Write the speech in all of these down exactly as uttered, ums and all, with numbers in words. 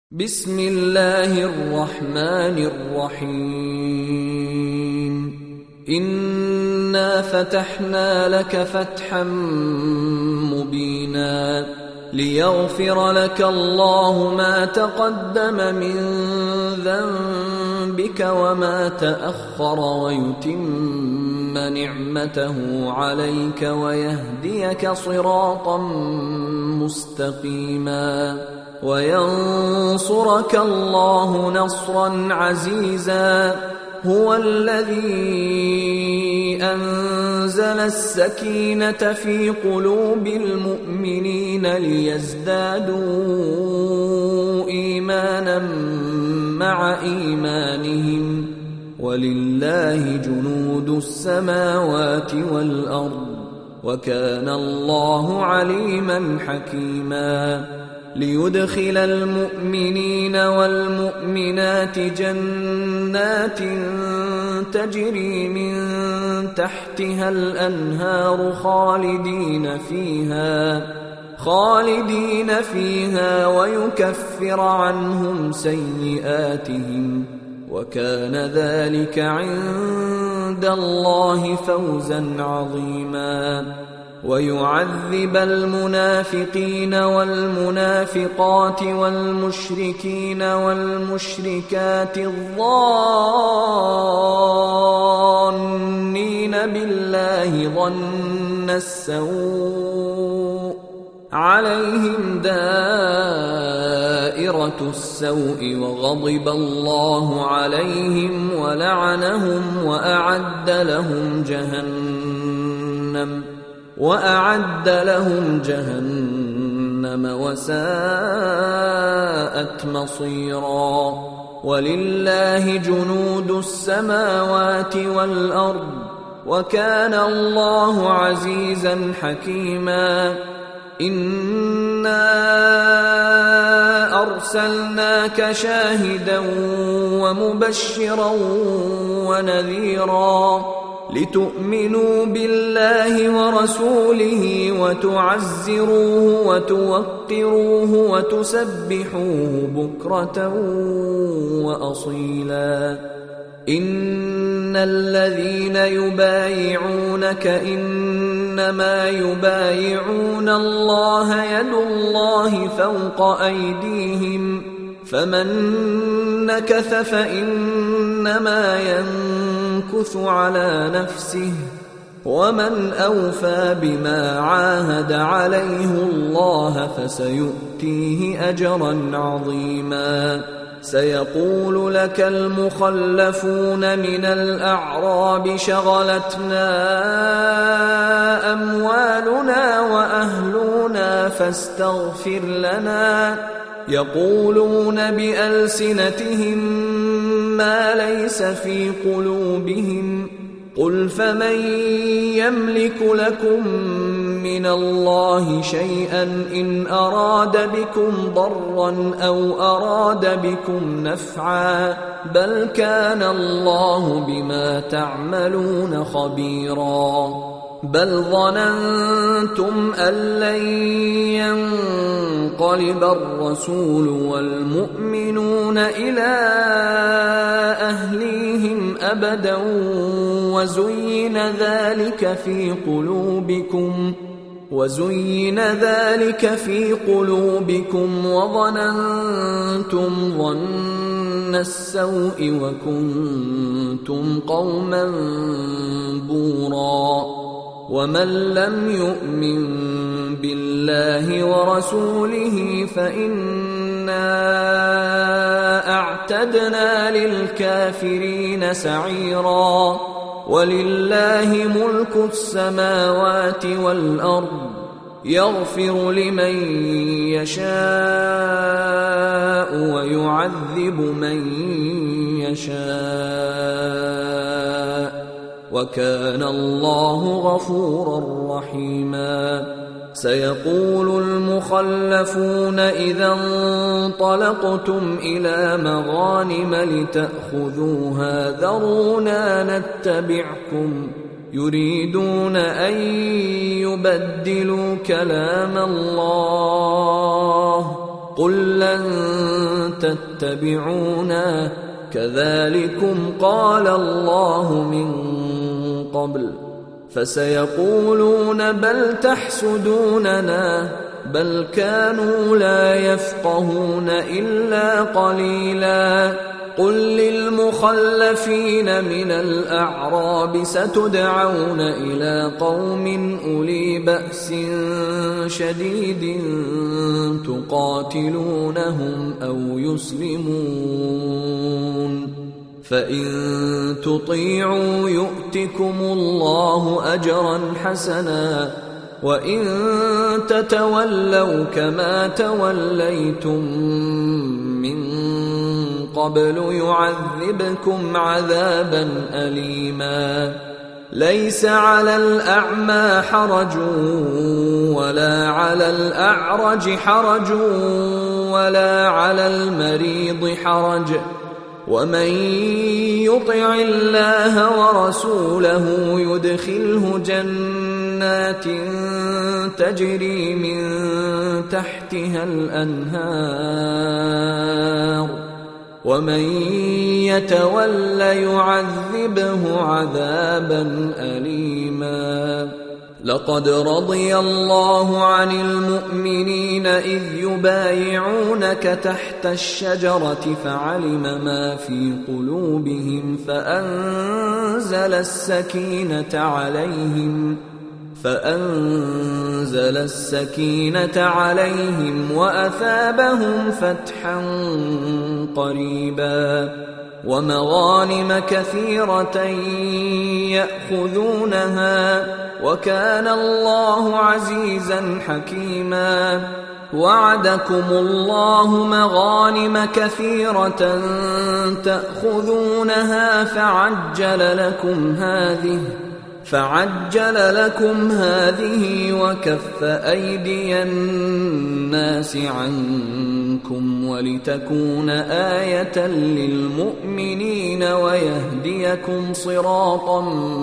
بسم الله الرحمن الرحيم إنا فتحنا لك فتحا مبينا ليغفر لك الله ما تقدم من ذنبك وما تأخر ويتم نعمته عليك ويهديك صراطا مستقيما وينصرك الله نصرا عزيزا هو الذي أنزل السكينة في قلوب المؤمنين ليزدادوا إيمانا مع إيمانهم ولله جنود السماوات والأرض وكان الله عليما حكيما ليدخل المؤمنين والمؤمنات جنات تجري من تحتها الأنهار خالدين فيها خالدين فيها ويكفر عنهم سيئاتهم وكان ذلك عند الله فوزا عظيما ويعذب المنافقين والمنافقات والمشركين والمشركات الظانين بالله ظن السوء عليهم دائرة السوء وغضب الله عليهم ولعنهم وأعد لهم جهنم وأعد لهم جهنم وساءت مصيرا ولله جنود السماوات والأرض وكان الله عزيزا حكيما إنا أرسلناك شاهدا ومبشرا ونذيرا لتؤمنوا بالله ورسوله وتعزروه وتوقروه وتسبحوه بكرة وأصيلا إن الذين يبايعونك إنما يبايعون الله يد الله فوق أيديهم فمن نكث فإنما ينكث على نفسه ومن أوفى بما عاهد عليه الله فسيؤتيه أجرا عظيما سيقول لك المخلفون من الأعراب شغلتنا أموالنا وأهلنا فاستغفر لنا يقولون بألسنتهم ما ليس في قلوبهم قل فمن يملك لكم من الله شيئا إن أراد بكم ضرا أو أراد بكم نفعا بل كان الله بما تعملون خبيرا بل ظننتم أن لن ينقلب الرسول والمؤمنون إلى أهليهم أبدا وزين ذلك في قلوبكم وزين ذلك في قلوبكم وظننتم ظن السوء وكنتم قوما بورا ومن لم يؤمن بالله ورسوله فإنا أعتدنا للكافرين سعيرا ولله ملك السماوات والأرض يغفر لمن يشاء ويعذب من يشاء وكان الله غفورا رحيما سيقول المخلفون إذا انطلقتم إلى مغانم لتأخذوها ذرونا نتبعكم يريدون أن يبدلوا كلام الله قل لن تتبعونا كذلكم قال الله من قبل فسيقولون بل تحسدوننا بل كانوا لا يفقهون إلا قليلا قل للمخلفين من الأعراب ستدعون إلى قوم أولي بأس شديد تقاتلونهم أو يسلمون فإن تطيعوا يؤتكم الله أجرا حسنا وإن تتولوا كما توليتم من قبل يعذبكم عذابا أليما ليس على الأعمى حرج ولا على الأعرج حرج ولا على المريض حرج ومن يطع الله ورسوله يدخله جنات تجري من تحتها الأنهار ومن يتول يعذبه عذابا أليما لقد رضي الله عن المؤمنين إذ يبايعونك تحت الشجرة فعلم ما في قلوبهم فأنزل السكينة عليهم فأنزل السكينة عليهم وأثابهم فتحا قريبا ومغانم كثيرة يأخذونها وكان الله عزيزا حكيما وعدكم الله مغانم كثيرة تأخذونها فعجل لكم هذه فعجل لكم هذه وكف أيدي الناس عنكم ولتكون آية للمؤمنين ويهديكم صراطا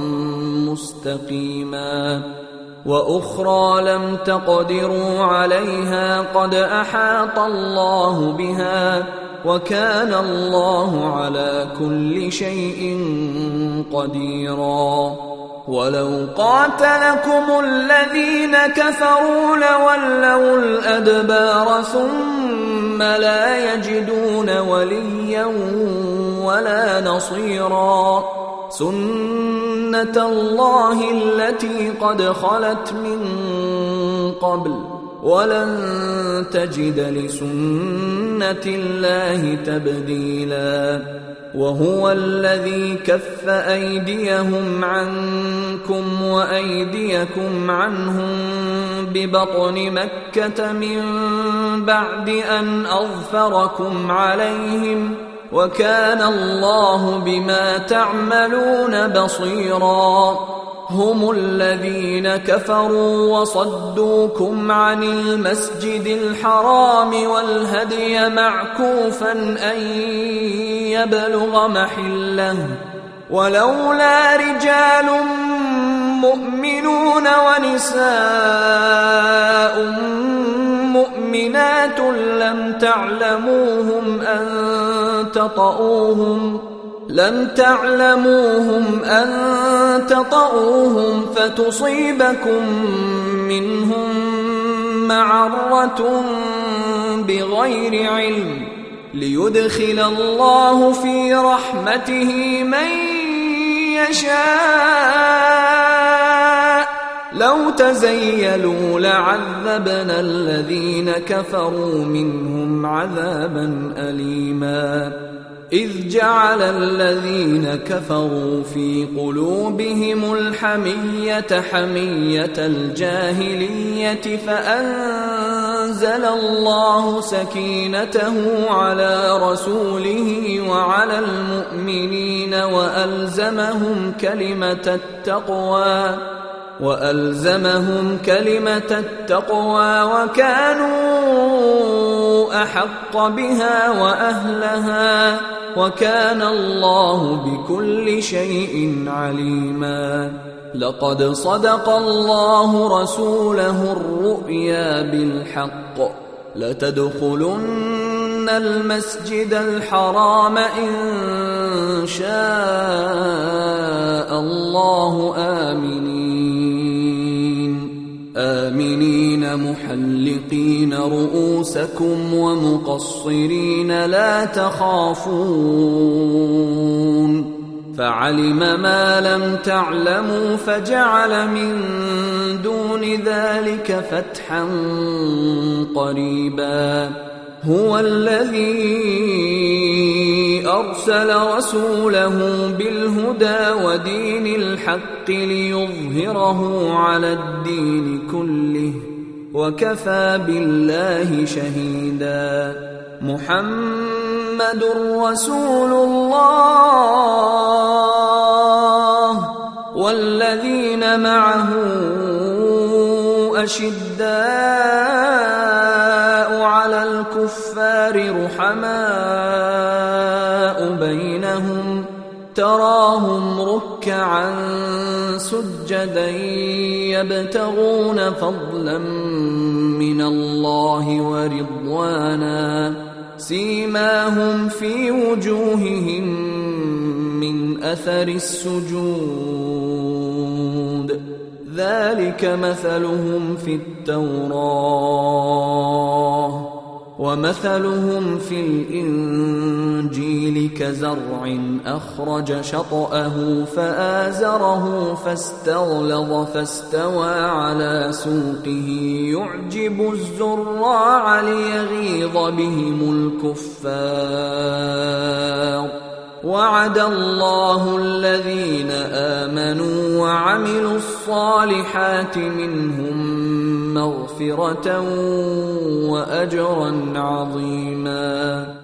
مستقيما وأخرى لم تقدروا عليها قد أحاط الله بها وكان الله على كل شيء قديرا ولو قاتلكم الذين كفروا لولوا الأدبار ثم لا يجدون وليا ولا نصيرا سنة الله التي قد خلت من قبل ولن تجد لسنة الله تبديلا وهو الذي كف أيديهم عنكم وأيديكم عنهم ببطن مكة من بعد أن أظفركم عليهم وكان الله بما تعملون بصيرا هم الذين كفروا وصدوكم عن المسجد الحرام والهدي معكوفا أن يبلغ محله ولولا رجال مؤمنون ونساء مؤمنات لم تعلموهم أن تطؤوهم لم تعلموهم أن تطؤوهم فتصيبكم منهم معرة بغير علم ليدخل الله في رحمته من يشاء لو تزيلوا لعذبنا الذين كفروا منهم عذابا أليما إذ جعل الذين كفروا في قلوبهم الحمية حمية الجاهلية فأنزل الله سكينته على رسوله وعلى المؤمنين وألزمهم كلمة التقوى وألزمهم كلمة التقوى وكانوا أحق بها وأهلها وكان الله بكل شيء عليما لقد صدق الله رسوله الرؤيا بالحق لتدخلن المسجد الحرام إن شاء الله آمنين آمنين محلقين رؤوسكم ومقصرين لا تخافون فعلم ما لم تعلموا فجعل من دون ذلك فتحا قريبا هو الذي أرسل رسوله بالهدى ودين الحق ليظهره على الدين كله وكفى بالله شهيدا محمد رسول الله والذين معه أشداء على الكفار رحماء بينهم تراهم ركعا سجدا يبتغون فضلا من الله ورضوانا سيماهم في وجوههم من أثر السجود ذلك مثلهم في التوراة ومثلهم في الإنجيل كزرع أخرج شطأه فآزره فاستغلظ فاستوى على سوقه يعجب الزراع ليغيظ بهم الكفار وعد الله الذين آمنوا وعملوا الصالحات منهم مغفرة وأجرا عظيما.